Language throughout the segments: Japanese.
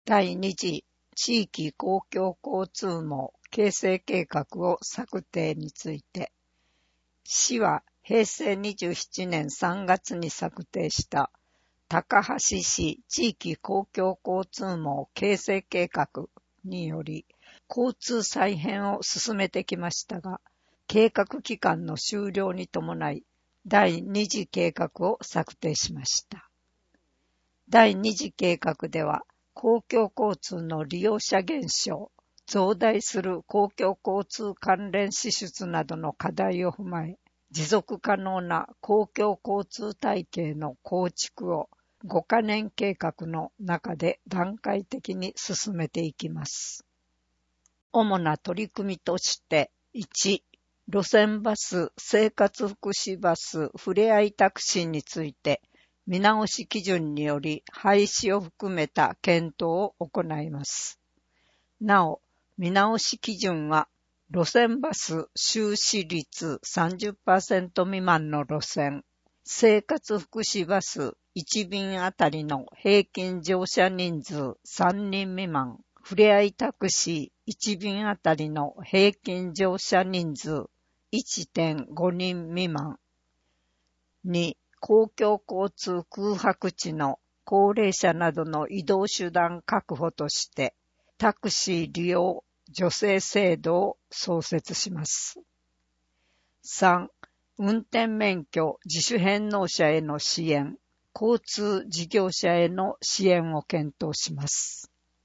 第2次地域公共交通網形成計画を策定について、市は平成27年3月に策定した高梁市地域公共交通網形成計画により交通再編を進めてきましたが、計画期間の終了に伴い第2次計画を策定しました。第2次計画では公共交通の利用者減少、増大する公共交通関連支出などの課題を踏まえ、持続可能な公共交通体系の構築を5カ年計画の中で段階的に進めていきます。主な取り組みとして、1、路線バス、生活福祉バス、ふれあいタクシーについて、見直し基準により廃止を含めた検討を行います。なお、見直し基準は、路線バス収支率 30% 未満の路線、生活福祉バス1便あたりの平均乗車人数3人未満、ふれあいタクシー1便あたりの平均乗車人数 1.5 人未満。2、公共交通空白地の高齢者などの移動手段確保として、タクシー利用助成制度を創設します。3、運転免許自主返納者への支援、交通事業者への支援を検討します。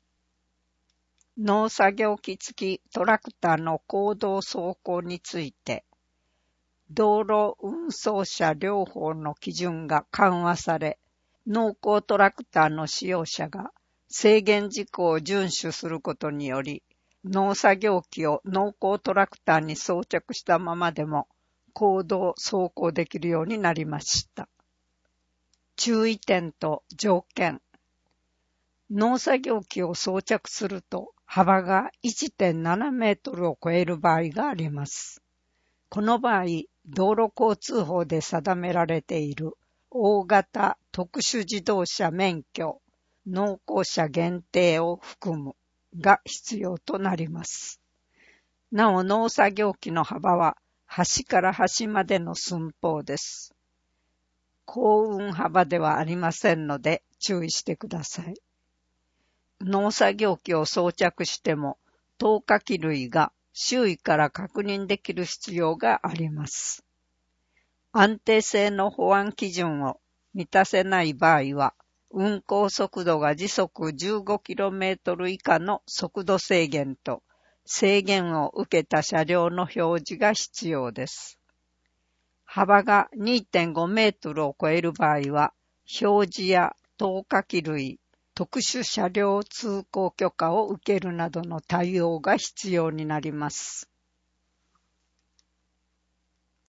農作業機付きトラクターの公道走行について、道路運送車両法の基準が緩和され、農耕トラクターの使用者が制限事項を遵守することにより、農作業機を農耕トラクターに装着したままでも公道走行できるようになりました。注意点と条件。農作業機を装着すると幅が 1.7 メートルを超える場合があります。この場合、道路交通法で定められている大型特殊自動車免許、農耕車限定を含むが必要となります。なお、農作業機の幅は端から端までの寸法です。高運幅ではありませんので注意してください。農作業機を装着しても、透過機類が周囲から確認できる必要があります。安定性の保安基準を満たせない場合は、運行速度が時速 15km 以下の速度制限と制限を受けた車両の表示が必要です。幅が 2.5 メートルを超える場合は、表示や透過機類、特殊車両通行許可を受けるなどの対応が必要になります。